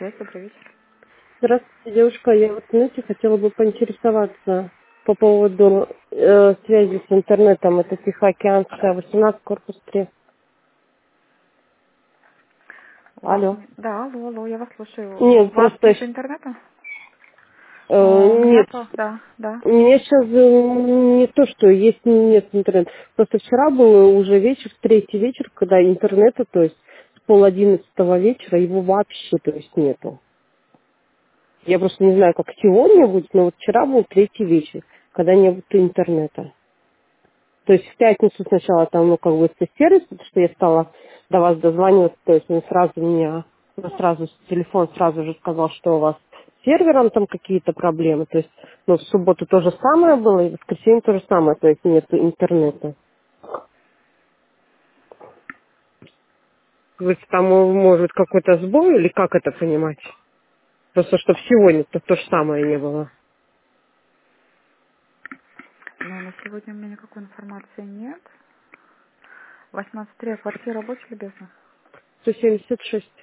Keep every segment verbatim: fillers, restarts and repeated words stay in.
Связь, добрый вечер. Здравствуйте, девушка. Я вот, знаете, хотела бы поинтересоваться по поводу э, связи с интернетом. Это Тихоокеанская, восемнадцать, корпус три. У вас Алло. не... Да, алло, алло, я вас слушаю. У Нет, вас просто нет щ- интернета? э, О, у меня нет. по... Да, да. У меня сейчас не то, что есть, нет интернета. Просто вчера был уже вечер, третий вечер, когда интернета, то есть с пол одиннадцатого вечера его вообще, то есть нету. Я просто не знаю, как сегодня будет, но вот вчера был третий вечер, когда не было интернета. То есть в пятницу сначала там, ну, как бы, это сервис, потому что я стала до вас дозваниваться, то есть он сразу меня, ну, сразу с- телефон сразу же сказал, что у вас с сервером там какие-то проблемы, то есть, ну, в субботу то же самое было, и в воскресенье то же самое, то есть нет интернета. То есть там э, может какой-то сбой, или как это понимать? Просто чтобы сегодня то, то же самое не было. Но на сегодня у меня никакой информации нет. восемнадцать три, а квартира рабочая или бездна? сто семьдесят шесть.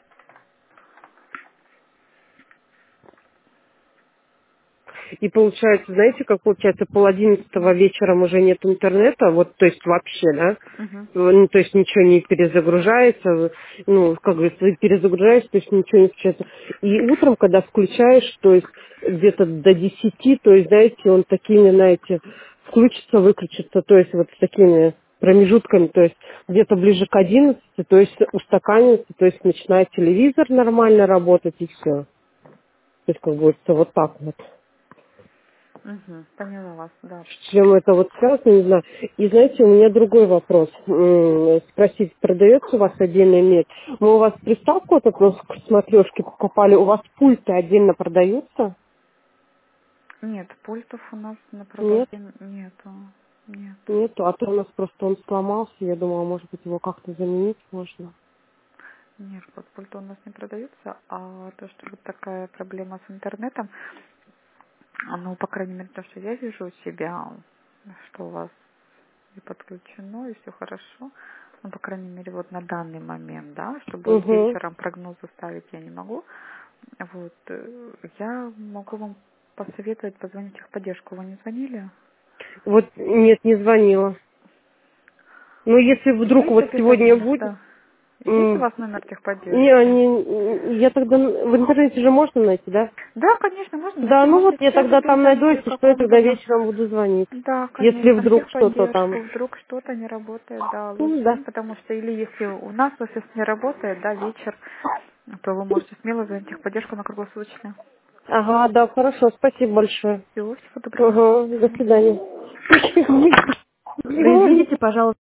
И получается, знаете, как получается, пол одиннадцатого вечером уже нет интернета, вот, то есть вообще, да? Угу. Ну, то есть ничего не перезагружается, ну, как говорится, перезагружаешь, то есть ничего не включается. И утром, когда включаешь, то есть где-то до десяти, то есть, знаете, он такими, знаете, включится, выключится, то есть вот с такими промежутками, то есть где-то ближе к одиннадцати, то есть устаканивается, то есть начинает телевизор нормально работать и все. То есть, как говорится, вот так вот. Угу. Поняла вас, да. С чем это вот связано, не знаю. И знаете, у меня другой вопрос. М, Спросить, продается у вас отдельный мед? Мы у вас приставку вот эту к смотрешке покупали, у вас пульты отдельно продаются? Нет, пультов у нас на Нет? продаже нету. Нету. Нету, а то у нас просто он сломался, я думала, может быть, его как-то заменить можно. Нет, вот пульты у нас не продаются, а то, что вот такая проблема с интернетом, а, ну, по крайней мере, то, что я вижу у себя, что у вас и подключено, и все хорошо. Ну, по крайней мере, вот на данный момент, да, чтобы Угу. вечером прогнозы ставить я не могу. Вот, э, я могу вам посоветовать позвонить в техподдержку. Вы не звонили? Вот, нет, не звонила. Ну, если вдруг Есть вот сегодня описание? будет... Да. Есть у м, вас номер Не, техподдержки? не, я тогда... В интернете же можно найти, да? Да, конечно, можно Да, найти. ну вот Можете в я чате тогда там найду, перезвоните, если как что, я вам тогда удобно. вечером буду звонить. Да, Если конечно, в вдруг что-то там. техподдержку. Вдруг что-то не работает, да, Ну лучше. да. Потому что или если у нас офис не работает, да, вечер, то вы можете смело звонить в техподдержку на круглосуточно. Ага, да, хорошо, спасибо большое. Всего, всего доброго. Ага, До до свидания. свидания. Извините, пожалуйста.